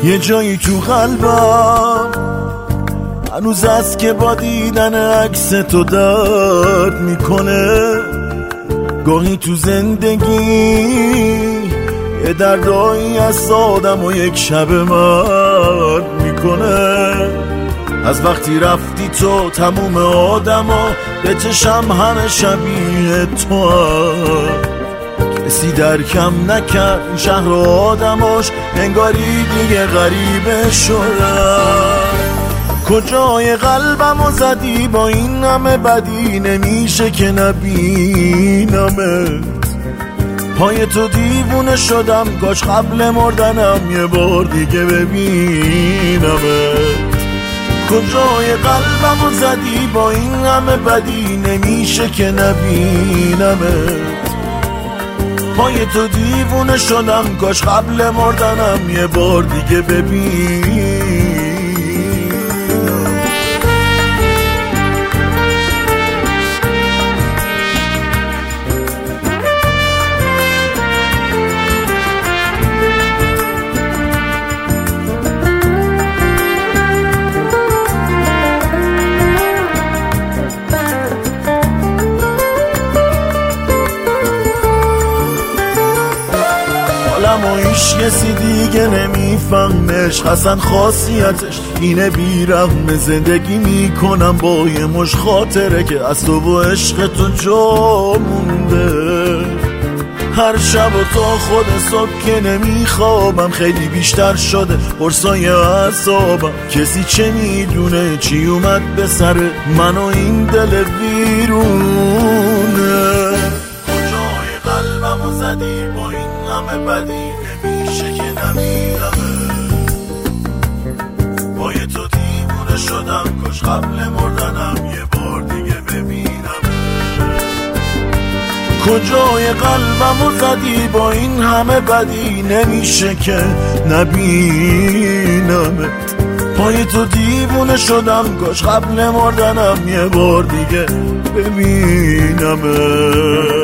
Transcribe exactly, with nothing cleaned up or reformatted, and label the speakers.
Speaker 1: یه جایی تو قلبم هنوز است که با دیدن عکس تو درد میکنه. گاهی تو زندگی یه دردایی از آدم و یک شب مرد میکنه. از وقتی رفتی تو تموم آدما به چشم همه شبیه تو هم. کسی درکم نکرد شهر آدماش، انگاری دیگه غریبه شدن. کجای قلبمو زدی با این همه بدی، نمیشه که نبینمت. پای تو دیوونه شدم، کاش قبل مردنم یه بار دیگه ببینمت. کجای قلبمو زدی با این همه بدی، نمیشه که نبینمت. پای تو دیوونه شدم، کاش قبل مردنم یه بار دیگه ببینم. اما هیچ کسی دیگه نمیفهمش، اصلا خاصیتش اینه بیرحم. زندگی میکنم با یه مش خاطره که از تو و عشق تو جا مونده. هر شب و تا خود صبح که نمیخوابم، خیلی بیشتر شده قرصای اعصابم. کسی چه میدونه چی اومد به سر من و این دل ویرونه. کجای قلبمو زدی با این همه بدی، نمیشه که نمیرمه. با یه تو دیوونه شدم، کاش قبل مردنم یه بار دیگه ببینم. کجای قلبمو زدی با این همه بدی، نمیشه که نبینمت. پای تو دیوونه شدم، کاش قبل مردنم یه بار دیگه ببینمت.